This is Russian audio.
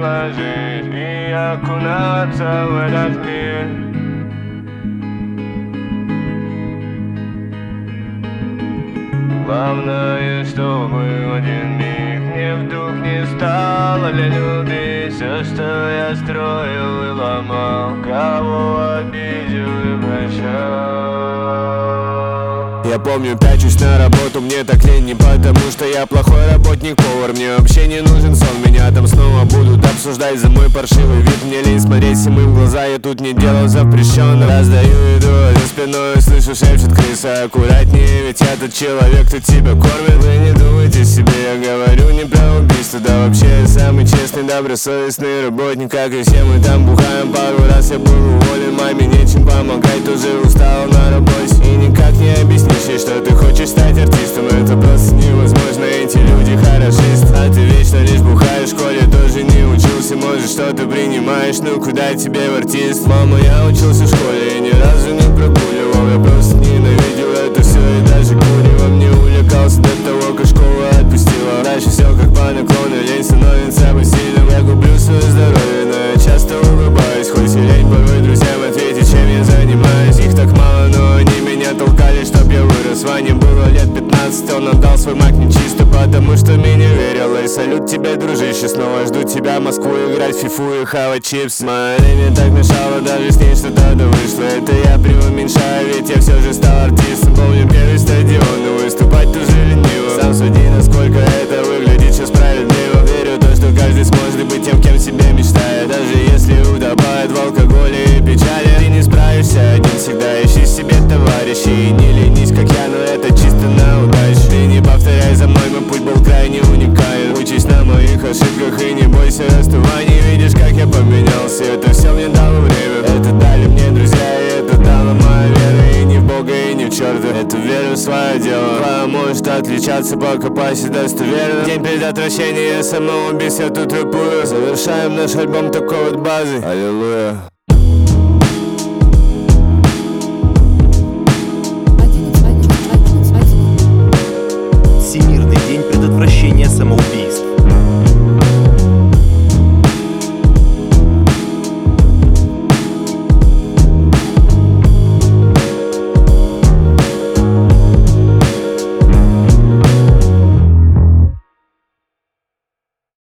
приложить и окунаться в этот мир. Главное, чтобы в один миг мне вдруг не стало любить все, что я строил и ломал, кого обидел и прощал. Я помню, пячусь на работу, мне так лень не потому, что я плохой работник-повар. Мне вообще не нужен сон, меня там снова будут обсуждать за мой паршивый вид. Мне лень смотреть всему в глаза, я тут не делал запрещенно. Раздаю еду за спиной, слышу, шепчет крыса: аккуратнее, ведь я тот человек, кто тебя кормит. Вы не думайте себе, я говорю не про убийство. Да вообще я самый честный, добросовестный работник, как и все мы там бухаем. Пару раз я был уволен, маме нечем помогать, тоже устал на работе. И никак не объяснишь ей, что ты хочешь стать артистом. Это просто невозможно, эти люди хорошисты. А ты вечно лишь бухаешь, в школе тоже не учился. Может, что-то принимаешь, ну куда тебе в артист? Мама, я учился в школе и ни разу не прогуливал. Я просто ненавидел это все и даже куревом не увлекался до того, как школа отпустила. Дальше все как по наклону, лень становится сильным. Я гублю свое здоровье, но я часто улыбаюсь. Хоть и лень порой друзьям ответить, чем я занимаюсь. Их так мало, но они меня толкали, чтоб я вырос. Ване было лет 15, он отдал свой маг нечисто, потому что меня верил. И салют тебе, дружище, снова жду тебя в Москву играть в фифу и хавать чипсы. Моя лень так мешала, даже с ней что-то да вышло. Это я преуменьшаю, ведь я все же стал артистом. Помню первый стадион, но выступать тоже лениво. Сам суди, насколько это выглядит сейчас справедливо. Верю в то, что каждый сможет быть тем, кем себе мечтает. Даже если утопает в алкоголе и печали, ты не справишься один, всегда ищи себе товарищей. И не ленись, как я, но это чисто на удачу. Ты не повторяй за мной, мой путь был крайне уникален. Учись на моих ошибках и не бойся расставаний. Видишь, как я поменялся, это все мне дало время. Это дали мне друзья, и это дала моя вера. И не в Бога, и не в черта, эту веру в свое дело. Твоя может отличаться, покопайся достоверно. День предотвращения самоубийства, тут рэпую. Завершаем наш альбом такой вот базы. Аллилуйя.